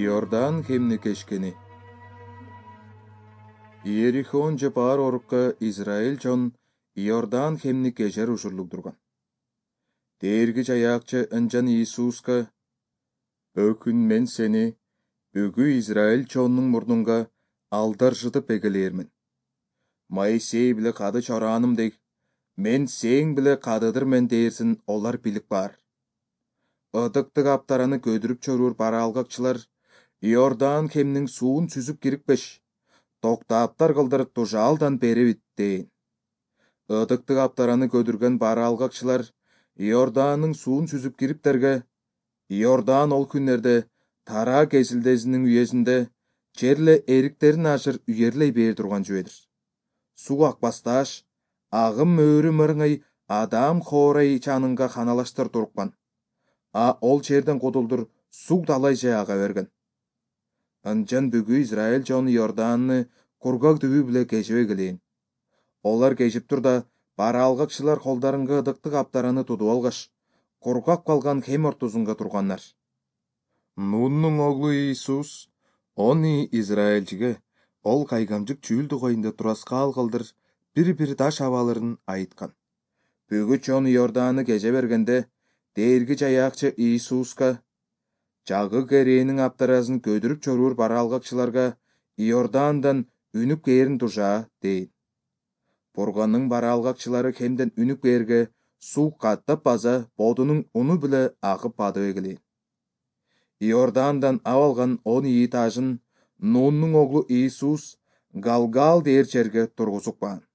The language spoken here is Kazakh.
Иордан хемни кешкени. Иерихон же бар орукка Израиль жон Иордан хемни кежер ушурлук турган. Дээрги жаякчы ынжан Иисуска: "Өкүн мен сени бүгү Израиль чоннуң мурнунга алдаржытып эгелээрмин. Моисей биле кады чорааным дег, мен сең биле кадыдыр мен дээрсин олар билик бар. Ыдыктык аптараны көдүрүп чоруур бараалгакчылар Иордан хемнин суун сүзүп кирикпеш, токтааптар кылдыр тужаалдан беребит дейин. Ыдыктык аптараны көдүргөн бараалгакчылар Иорданның суун сүзүп кириптерге, Иордан ол күннерде Тара кезилдесинин үйесинде черле эриктерин ашыр үйерлей бээр турган жүйедир. Суу акпасташ, агым өөрү мырыңай адам хоорай чанынга ханалаштар туруккан. Ол черден кутулдур суг далай же ага берген. Ынжан бүгү Израиль жон Иорданны кургак түбү биле кежибе келейин. Олар кежип турда бараалгакчылар колдарынга ыдыктык аптараны тутуп алгаш, кургак калган хем ортосунга турганнар. Нуннун оглу Иисус они Израильчиге ол кайгамжык чүүл дугайында тураскаал кылдыр бир таш абалырын айткан. Бүгү чон Иорданы кеже бергенде дээрги жаякчы Иисуска: "Жагы керээнин аптарасын көдүрүп чоруур бараалгакчыларга Иордандан үнүп кээрин тужаа" дейин. Бурганның бараалгакчылары хемден үнүп кээрге суу каттап база бодунун уну биле агып бадып эгелейин. Иордандан абалган 10 тажын Нуннун оглу Иисус Галгал дээр жерге тургузуп каан.